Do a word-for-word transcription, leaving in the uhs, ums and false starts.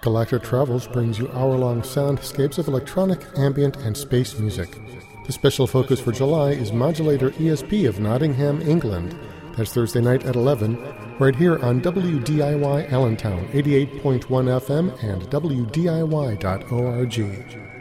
Galactic Travels brings you hour-long soundscapes of electronic, ambient, and space music. The special focus for July is Modulator E S P of Nottingham, England. That's Thursday night at eleven, right here on W D I Y Allentown, eighty-eight point one F M and W D I Y dot org.